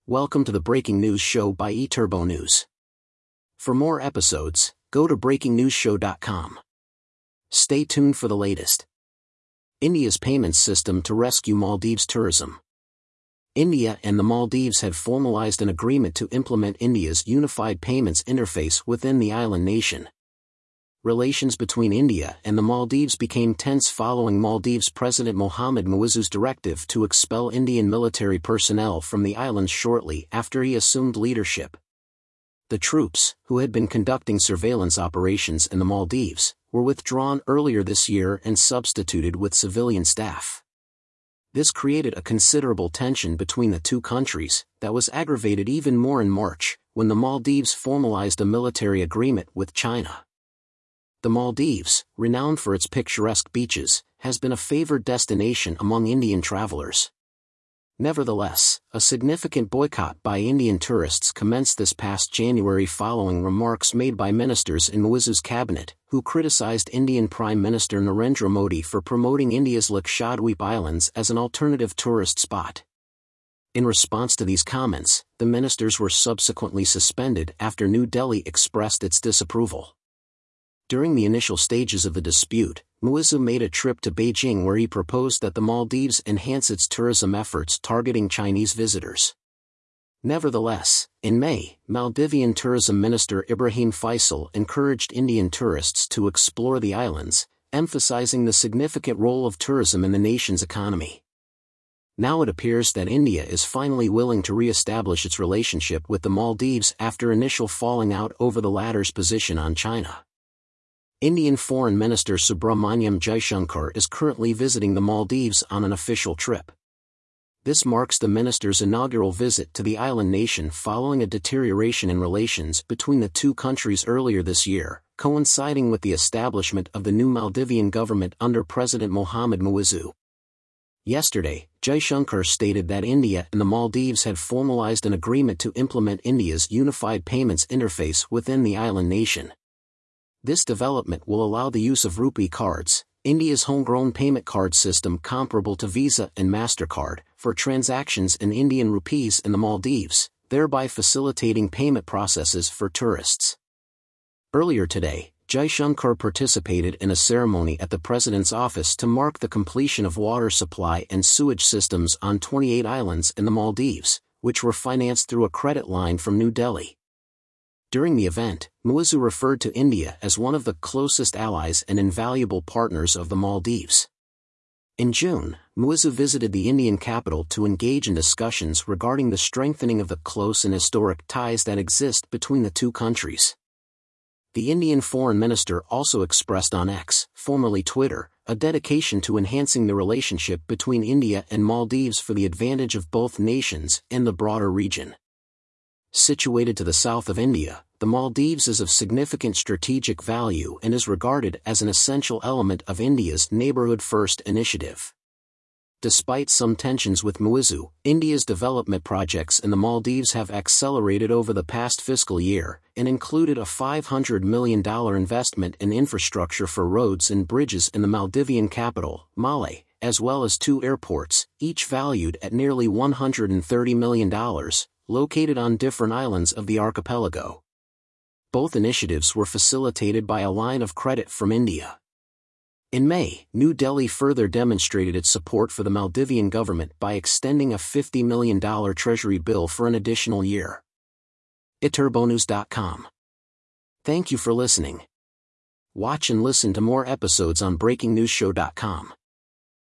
Welcome to the Breaking News Show by eTurbo News. For more episodes, go to breakingnewsshow.com. Stay tuned for the latest. India's payments system to rescue Maldives tourism. India and the Maldives had formalized an agreement to implement India's unified payments interface within the island nation. Relations between India and the Maldives became tense following Maldives President Mohamed Muizzu's directive to expel Indian military personnel from the islands shortly after he assumed leadership. The troops, who had been conducting surveillance operations in the Maldives, were withdrawn earlier this year and substituted with civilian staff. This created a considerable tension between the two countries that was aggravated even more in March, when the Maldives formalized a military agreement with China. The Maldives, renowned for its picturesque beaches, has been a favored destination among Indian travelers. Nevertheless, a significant boycott by Indian tourists commenced this past January following remarks made by ministers in Muizzu's cabinet, who criticized Indian Prime Minister Narendra Modi for promoting India's Lakshadweep Islands as an alternative tourist spot. In response to these comments, the ministers were subsequently suspended after New Delhi expressed its disapproval. During the initial stages of the dispute, Muizzu made a trip to Beijing where he proposed that the Maldives enhance its tourism efforts targeting Chinese visitors. Nevertheless, in May, Maldivian Tourism Minister Ibrahim Faisal encouraged Indian tourists to explore the islands, emphasizing the significant role of tourism in the nation's economy. Now it appears that India is finally willing to re-establish its relationship with the Maldives after initial falling out over the latter's position on China. Indian Foreign Minister Subrahmanyam Jaishankar is currently visiting the Maldives on an official trip. This marks the minister's inaugural visit to the island nation following a deterioration in relations between the two countries earlier this year, coinciding with the establishment of the new Maldivian government under President Mohamed Muizzu. Yesterday, Jaishankar stated that India and the Maldives had formalized an agreement to implement India's unified payments interface within the island nation. This development will allow the use of Rupee cards, India's homegrown payment card system comparable to Visa and MasterCard, for transactions in Indian rupees in the Maldives, thereby facilitating payment processes for tourists. Earlier today, Jaishankar participated in a ceremony at the President's office to mark the completion of water supply and sewage systems on 28 islands in the Maldives, which were financed through a credit line from New Delhi. During the event, Muizzu referred to India as one of the closest allies and invaluable partners of the Maldives. In June, Muizzu visited the Indian capital to engage in discussions regarding the strengthening of the close and historic ties that exist between the two countries. The Indian Foreign Minister also expressed on X, formerly Twitter, a dedication to enhancing the relationship between India and Maldives for the advantage of both nations and the broader region. Situated to the south of India, the Maldives is of significant strategic value and is regarded as an essential element of India's Neighborhood First initiative. Despite some tensions with Muizzu, India's development projects in the Maldives have accelerated over the past fiscal year and included a $500 million investment in infrastructure for roads and bridges in the Maldivian capital, Malé, as well as 2 airports, each valued at nearly $130 million, located on different islands of the archipelago. Both initiatives were facilitated by a line of credit from India. In May, New Delhi further demonstrated its support for the Maldivian government by extending a $50 million treasury bill for an additional year. eTurboNews.com. Thank you for listening. Watch and listen to more episodes on breakingnewsshow.com.